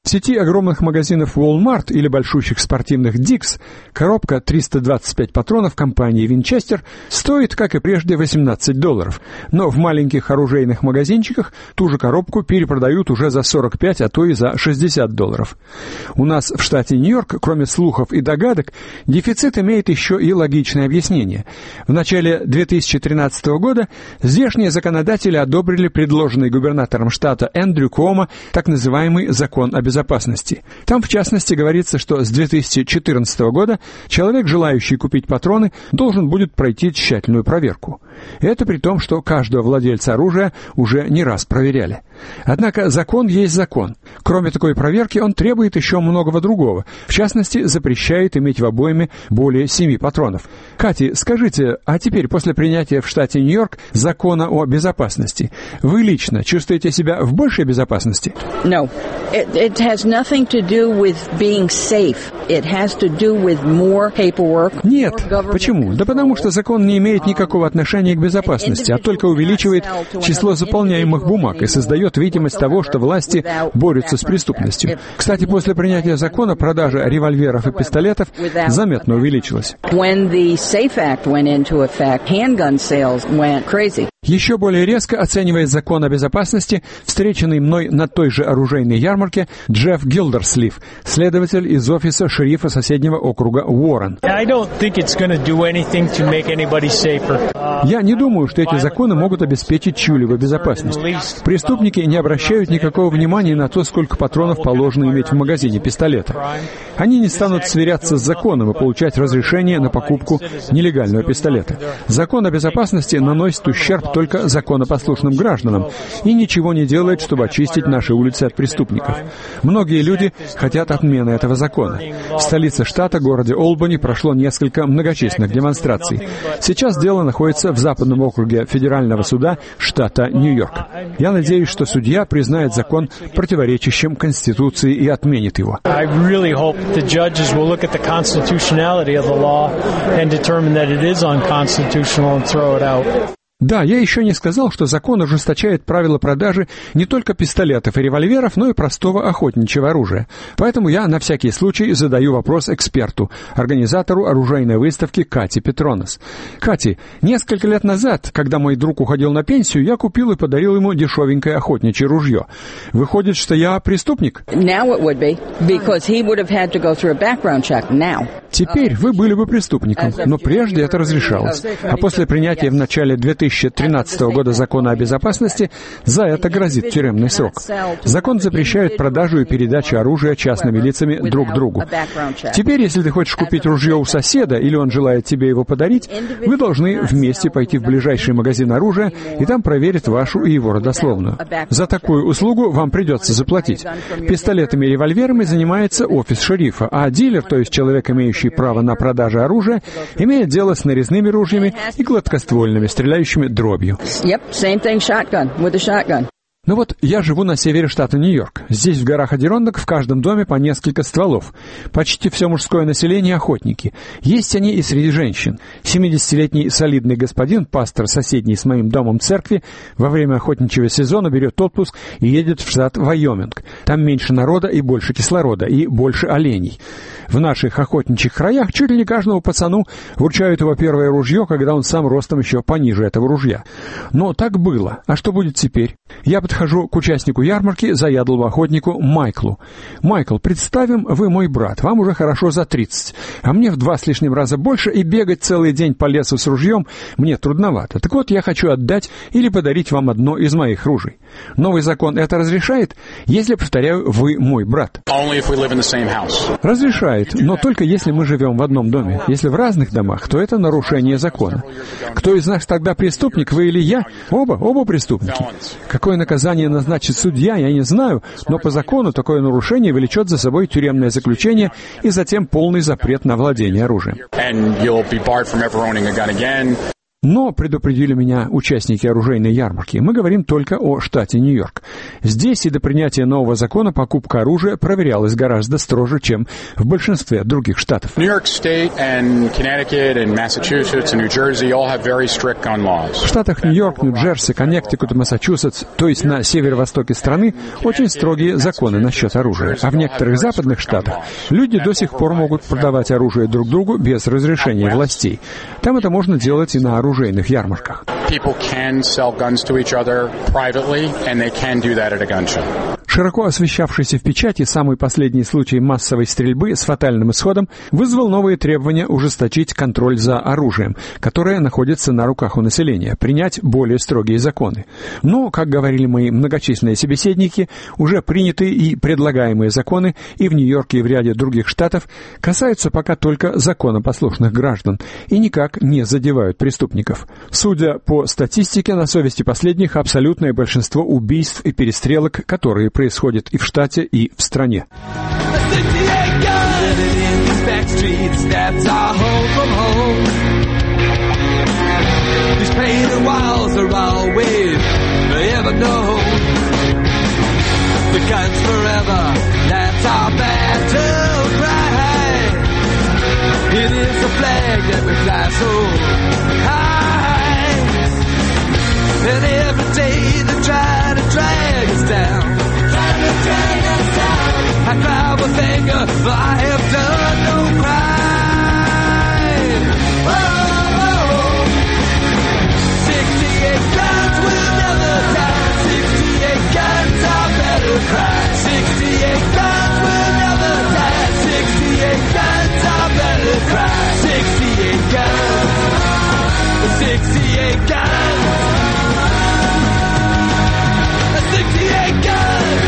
В сети огромных магазинов Walmart или большущих спортивных Dick's коробка 325 патронов компании Winchester стоит, как и прежде, $18. Но в маленьких оружейных магазинчиках ту же коробку перепродают уже за 45, а то и за $60. У нас в штате Нью-Йорк, кроме слухов и догадок, дефицит имеет еще и логичное объяснение. В начале 2013 года здешние законодатели одобрили предложенный губернатором штата Эндрю Куомо так называемый «Закон о безопасности». Там, в частности, говорится, что с 2014 года человек, желающий купить патроны, должен будет пройти тщательную проверку. Это при том, что каждого владельца оружия уже не раз проверяли. Однако закон есть закон. Кроме такой проверки, он требует еще многого другого. В частности, запрещает иметь в обойме более 7 патронов. Кати, скажите, а теперь, после принятия в штате Нью-Йорк закона о безопасности, вы лично чувствуете себя в большей безопасности? No. It has nothing to do with being safe. It has to do with more paperwork. Нет. Почему? Да потому что закон не имеет никакого отношения к безопасности, а только увеличивает число заполняемых бумаг и создает видимость того, что власти борются с преступностью. Кстати, после принятия закона продажа револьверов и пистолетов заметно увеличилась. Еще более резко оценивает закон о безопасности встреченный мной на той же оружейной ярмарке Джефф Гилдерслив, следователь из офиса шерифа соседнего округа Уоррен. Я не думаю, что эти законы могут обеспечить чью-либо безопасность. Преступники не обращают никакого внимания на то, сколько патронов положено иметь в магазине пистолета. Они не станут сверяться с законом и получать разрешение на покупку нелегального пистолета. Закон о безопасности наносит ущерб только законопослушным гражданам и ничего не делает, чтобы очистить наши улицы от преступников. Многие люди хотят отмены этого закона. В столице штата, городе Олбани, прошло несколько многочисленных демонстраций. Сейчас дело находится в западном округе федерального суда штата Нью-Йорк. Я надеюсь, что судья признает закон противоречащим Конституции и отменит его. Да, я еще не сказал, что закон ужесточает правила продажи не только пистолетов и револьверов, но и простого охотничьего оружия. Поэтому я на всякий случай задаю вопрос эксперту, организатору оружейной выставки Кати Петронес. Кати, несколько лет назад, когда мой друг уходил на пенсию, я купил и подарил ему дешевенькое охотничье ружье. Выходит, что я преступник? Теперь вы были бы преступником, но прежде это разрешалось. А после принятия в начале 2013 года закона о безопасности за это грозит тюремный срок. Закон запрещает продажу и передачу оружия частными лицами друг другу. Теперь, если ты хочешь купить ружье у соседа или он желает тебе его подарить, вы должны вместе пойти в ближайший магазин оружия и там проверить вашу и его родословную. За такую услугу вам придется заплатить. Пистолетами и револьверами занимается офис шерифа, а дилер, то есть человек, имеющий право на продажу оружия, имеет дело с нарезными ружьями и гладкоствольными, стреляющими дробью. Ну вот, я живу на севере штата Нью-Йорк. Здесь, в горах Адирондок, в каждом доме по несколько стволов. Почти все мужское население — охотники. Есть они и среди женщин. 70-летний солидный господин, пастор соседней с моим домом церкви, во время охотничьего сезона берет отпуск и едет в штат Вайоминг. Там меньше народа и больше кислорода, и больше оленей. В наших охотничьих краях чуть ли не каждому пацану вручают его первое ружье, когда он сам ростом еще пониже этого ружья. Но так было. А что будет теперь? Я подхожу к участнику ярмарки, заядлому охотнику Майклу. «Майкл, представим, вы мой брат, вам уже хорошо за 30, а мне в 2 с лишним раза больше, и бегать целый день по лесу с ружьем мне трудновато. Так вот, я хочу отдать или подарить вам одно из моих ружей. Новый закон это разрешает, если, повторяю, вы мой брат?» Разрешает, но только если мы живем в одном доме. Если в разных домах, то это нарушение закона. Кто из нас тогда преступник, вы или я? Оба преступники. Какое наказание назначит судья, я не знаю, но по закону такое нарушение влечет за собой тюремное заключение и затем полный запрет на владение оружием. Но, предупредили меня участники оружейной ярмарки, мы говорим только о штате Нью-Йорк. Здесь и до принятия нового закона покупка оружия проверялась гораздо строже, чем в большинстве других штатов. В штатах Нью-Йорк, Нью-Джерси, Коннектикут и Массачусетс, то есть на северо-востоке страны, очень строгие законы насчет оружия. А в некоторых западных штатах люди до сих пор могут продавать оружие друг другу без разрешения властей. Там это можно делать и на оружейных ярмарках. Широко освещавшийся в печати самый последний случай массовой стрельбы с фатальным исходом вызвал новые требования ужесточить контроль за оружием, которое находится на руках у населения, принять более строгие законы. Но, как говорили мои многочисленные собеседники, уже принятые и предлагаемые законы и в Нью-Йорке, и в ряде других штатов касаются пока только законопослушных граждан и никак не задевают преступников. Судя по статистике, на совести последних абсолютное большинство убийств и перестрелок, которые происходят и в штате, и в стране. And every day they try to drag us down. I grab a finger, but I have done no crime. Oh, 68 guns will never die. 68 guns, I better cry. 68 guns will never die. 68 guns, I better cry. 68 guns. 68 guns. 68 guns!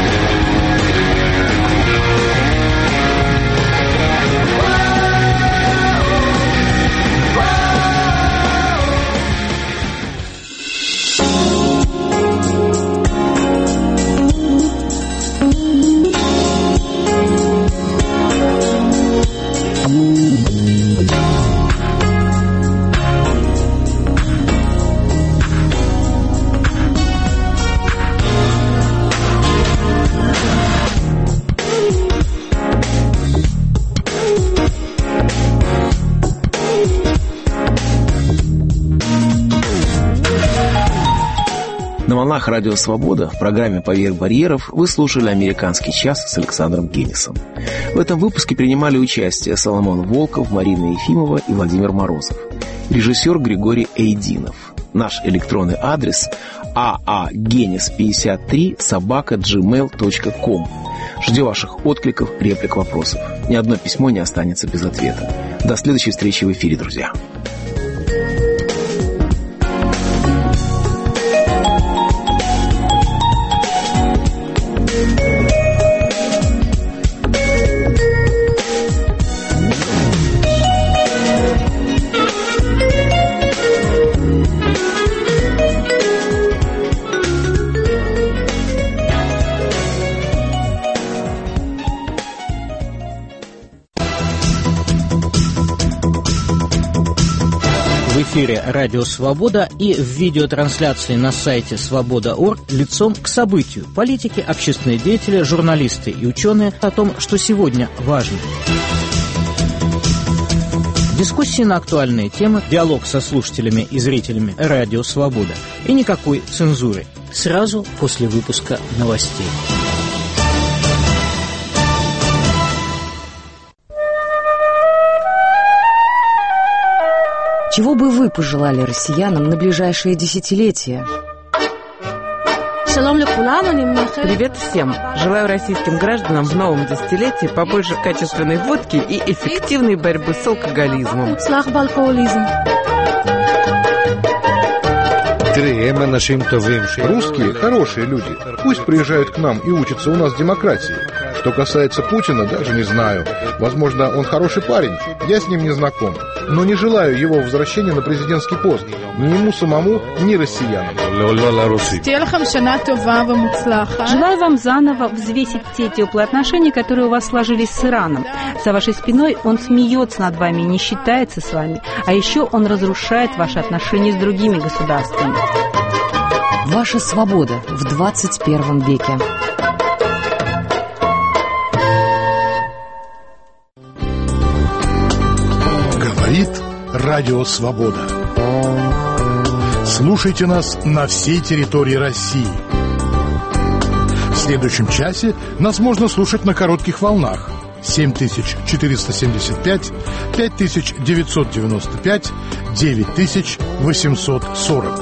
На волнах Радио Свобода в программе «Поверх барьеров» вы слушали «Американский час» с Александром Генисом. В этом выпуске принимали участие Соломон Волков, Марина Ефимова и Владимир Морозов. Режиссер Григорий Эйдинов. Наш электронный адрес aagenis53@gmail.com. Ждем ваших откликов, реплик, вопросов. Ни одно письмо не останется без ответа. До следующей встречи в эфире, друзья. В эфире «Радио Свобода» и в видеотрансляции на сайте свобода.орг лицом к событию. Политики, общественные деятели, журналисты и ученые о том, что сегодня важно. Дискуссии на актуальные темы, диалог со слушателями и зрителями «Радио Свобода» и никакой цензуры. Сразу после выпуска новостей. Чего бы вы пожелали россиянам на ближайшие десятилетия? Привет всем! Желаю российским гражданам в новом десятилетии побольше качественной водки и эффективной борьбы с алкоголизмом. Русские – хорошие люди. Пусть приезжают к нам и учатся у нас демократии. Что касается Путина, даже не знаю. Возможно, он хороший парень, я с ним не знаком. Но не желаю его возвращения на президентский пост. Ни ему самому, ни россиянам. Желаю вам заново взвесить те теплые отношения, которые у вас сложились с Ираном. За вашей спиной он смеется над вами, не считается с вами. А еще он разрушает ваши отношения с другими государствами. Ваша свобода в 21 веке. Говорит Радио Свобода. Слушайте нас на всей территории России. В следующем часе нас можно слушать на коротких волнах 7475, 5995, 9840.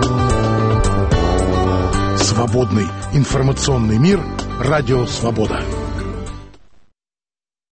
Свободный информационный мир. Радио Свобода.